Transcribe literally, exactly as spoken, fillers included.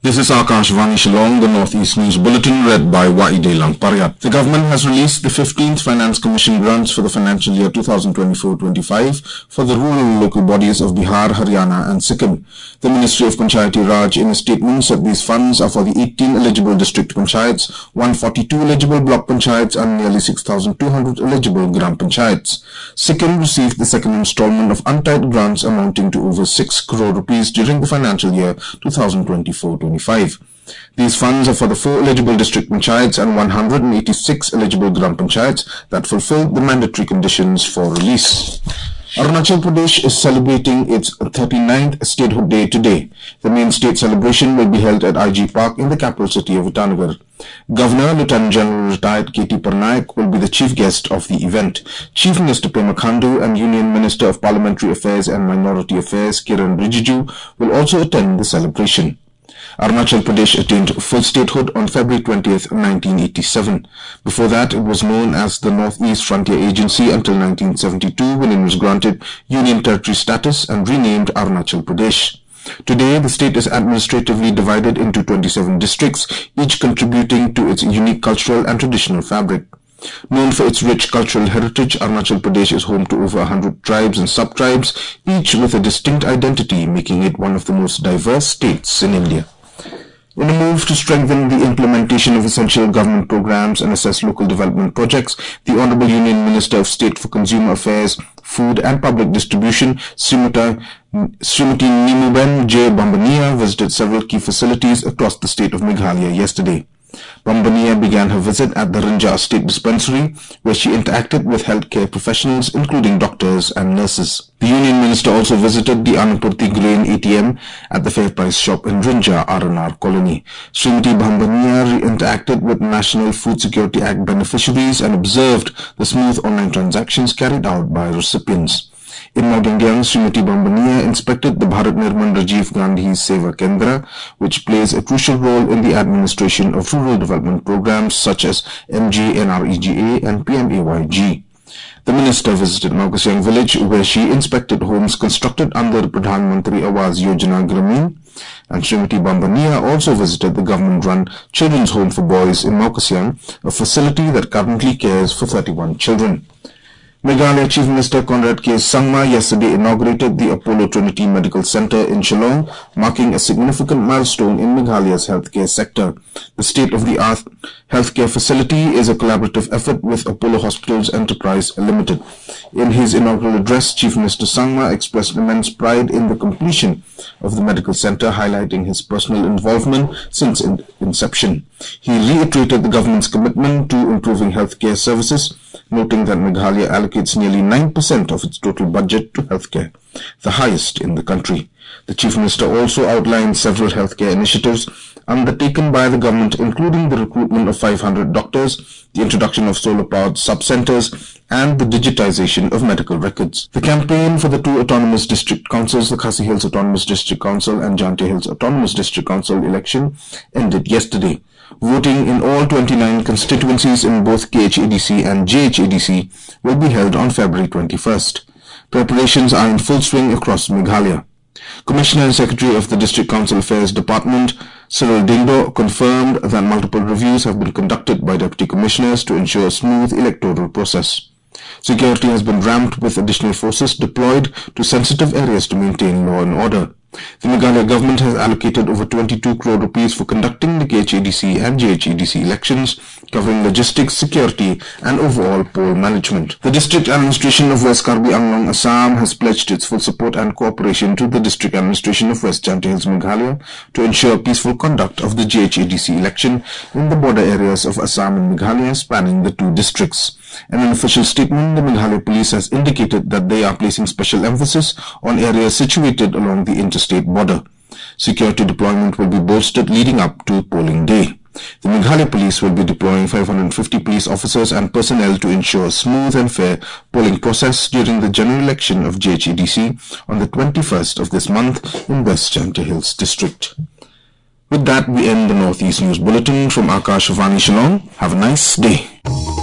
This is Akashvani Shillong, the Northeast News Bulletin, read by Waide Langparyat. The government has released the fifteenth Finance Commission grants for the financial year twenty twenty-four twenty-five for the rural local bodies of Bihar, Haryana and Sikkim. The Ministry of Panchayati Raj in a statement said these funds are for the eighteen eligible district panchayats, one hundred forty-two eligible block panchayats and nearly six thousand two hundred eligible gram panchayats. Sikkim received the second installment of untied grants amounting to over six crore rupees during the financial year twenty twenty-four twenty-five. These funds are for the four eligible district panchayats and one hundred eighty-six eligible gram panchayats that fulfilled the mandatory conditions for release. Arunachal Pradesh is celebrating its thirty-ninth Statehood Day today. The main state celebration will be held at I G Park in the capital city of Itanagar. Governor Lieutenant General retired K T Parnaik will be the chief guest of the event. Chief Minister Pema Khandu and Union Minister of Parliamentary Affairs and Minority Affairs Kiran Rijiju will also attend the celebration. Arunachal Pradesh attained full statehood on February twentieth, nineteen eighty-seven. Before that, it was known as the Northeast Frontier Agency until nineteen seventy-two, when it was granted Union Territory status and renamed Arunachal Pradesh. Today, the state is administratively divided into twenty-seven districts, each contributing to its unique cultural and traditional fabric. Known for its rich cultural heritage, Arunachal Pradesh is home to over one hundred tribes and sub-tribes, each with a distinct identity, making it one of the most diverse states in India. In a move to strengthen the implementation of essential government programs and assess local development projects, the Honorable Union Minister of State for Consumer Affairs, Food and Public Distribution, Srimati Nimuben J. Bambania, visited several key facilities across the state of Meghalaya yesterday. Bambania began her visit at the Rinja State Dispensary, where she interacted with healthcare professionals, including doctors and nurses. The Union Minister also visited the Anupurti Grain A T M at the Fair Price shop in Rinja, R N R Colony. Srimati Bambania interacted with National Food Security Act beneficiaries and observed the smooth online transactions carried out by recipients. In Naudingyang, Srimati Bambania inspected the Bharat Nirman Rajiv Gandhi Seva Kendra, which plays a crucial role in the administration of rural development programs such as M G N R E G A and P M A Y G. The minister visited Maukasyang village, where she inspected homes constructed under Pradhan Mantri Awas Yojana Gramin. And Srimati Bambania also visited the government-run Children's Home for Boys in Maukasyang, a facility that currently cares for thirty-one children. Meghalaya Chief Minister Conrad K. Sangma yesterday inaugurated the Apollo Trinity Medical Center in Shillong, marking a significant milestone in Meghalaya's healthcare sector. The state-of-the-art healthcare facility is a collaborative effort with Apollo Hospitals Enterprise Limited. In his inaugural address, Chief Minister Sangma expressed immense pride in the completion of the medical center, highlighting his personal involvement since in inception. He reiterated the government's commitment to improving healthcare services, noting that Meghalaya allocates nearly nine percent of its total budget to healthcare, the highest in the country. The Chief Minister also outlined several healthcare initiatives undertaken by the government, including the recruitment of five hundred doctors, the introduction of solar-powered sub-centers, and the digitization of medical records. The campaign for the two autonomous district councils, the Khasi Hills Autonomous District Council and Jante Hills Autonomous District Council election, ended yesterday. Voting in all twenty-nine constituencies in both K H A D C and J H A D C will be held on February twenty-first. Preparations are in full swing across Meghalaya. Commissioner and Secretary of the District Council Affairs Department, Cyril Dingdo, confirmed that multiple reviews have been conducted by Deputy Commissioners to ensure a smooth electoral process. Security has been ramped with additional forces deployed to sensitive areas to maintain law and order. The Meghalaya government has allocated over twenty-two crore rupees for conducting the K H A D C and J H A D C elections, covering logistics, security and overall poll management. The District Administration of West Karbi Anglong, Assam has pledged its full support and cooperation to the District Administration of West Jante Hills, Meghalaya to ensure peaceful conduct of the J H A D C election in the border areas of Assam and Meghalaya spanning the two districts. In an official statement, the Meghalaya Police has indicated that they are placing special emphasis on areas situated along the interstate border. Security deployment will be bolstered leading up to polling day. The Meghalaya Police will be deploying five hundred fifty police officers and personnel to ensure a smooth and fair polling process during the general election of J H A D C on the twenty-first of this month in West Jante Hills District. With that, we end the Northeast News Bulletin from Akashvani Shillong. Have a nice day.